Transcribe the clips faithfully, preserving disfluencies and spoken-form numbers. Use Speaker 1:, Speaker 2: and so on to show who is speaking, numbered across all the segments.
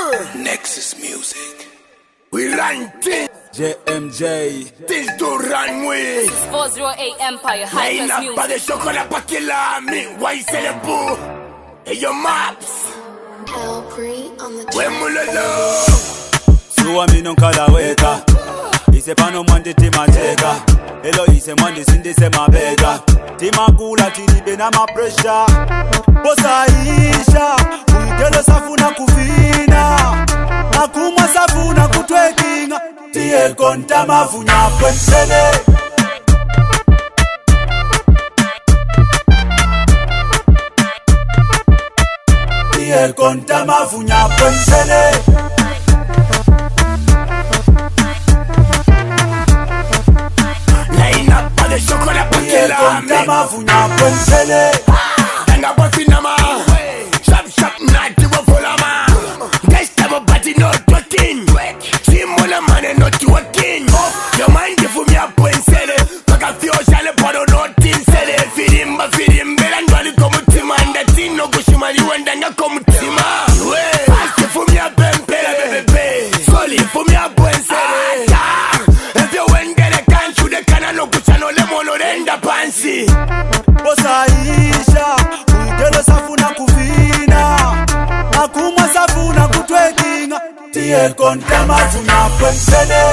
Speaker 1: Nexus Music. We run things.
Speaker 2: J M J.
Speaker 1: Things to run with.
Speaker 3: four oh eight Empire, high
Speaker 1: Line
Speaker 3: class
Speaker 1: up by the
Speaker 3: music.
Speaker 1: chocolate pakila. Me, why say the boo? Hey, your maps.
Speaker 4: Calpri on the
Speaker 1: When mulalo.
Speaker 2: So I mean on kala weka. Ise pano mwande tima teka. Hello ise mwande sindi se mabega. Tima kula tilibe na ma pressure. Bosa isha. Uigelo safuna kufina. Akuma safuna kutwekinga. Tie konta mafunya pensele. Tie konta mafunya pensele.
Speaker 1: Line up by the chocolate
Speaker 2: Tie konta
Speaker 1: pakila.
Speaker 2: mafunya pensele.
Speaker 1: Tenga bossy nama. Shop shop night to a full of man. Guys have a body not working. See mona money not working. Your mind if me up when sell it. Paka fio shale pado not tin sell it. Feed him but feed him bela ndwali komu tima. And that thing no gushimari wenda nga komu tima. Ask if me up and pela bebe. Solid for me up when sell it. If you went get a can shoot the can no kuchano lemon or end up fancy.
Speaker 2: Bosa isha. Uigelo safuna kufina. Akuma safuna kutwekinga. Tie konta mafunya pensele.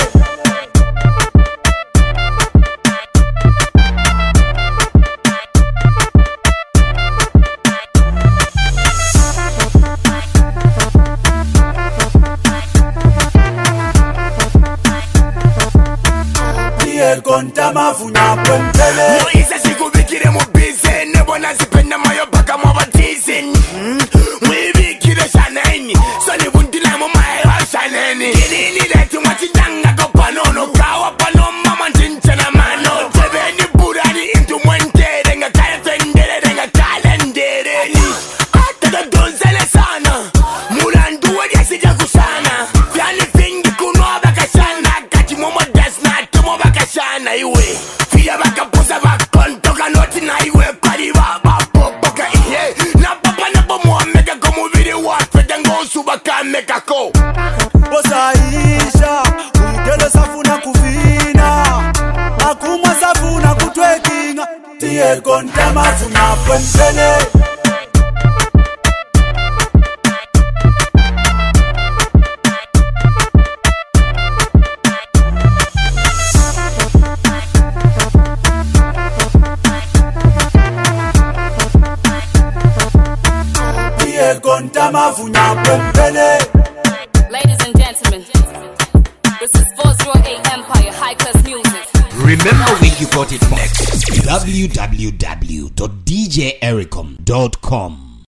Speaker 2: Tie konta mafunya pensele.
Speaker 1: No isa sikubikire mu busy nebo nazipenda mayo paka mwabatizin mwibikire shaneni so nibundila mu mayo shaneni kilini letu mwachidanga kopanono kawa pano mama nchincha na mano tebeni burani intu mwentere nga kaya fendere nga kalendere ni ataka donzele sana mulandu wadi asija kushana vyani fingi kunwa bakashana kati momo desna tumo bakashana iwe Fia baka posa bakontoka noti na iwe pari baba popoka iye na papa na bomo mega komu video wafe dengo subaka mega ko
Speaker 2: Bosa isha. Uigelo safuna kufina. Akuma safuna kutwekinga. Tie konta mafunya pensele. Tie konta mafunya pensele.
Speaker 3: Ladies and gentlemen, this is four oh eight Empire, high class music.
Speaker 5: Remember where you got it from. w w w dot d j ericom dot com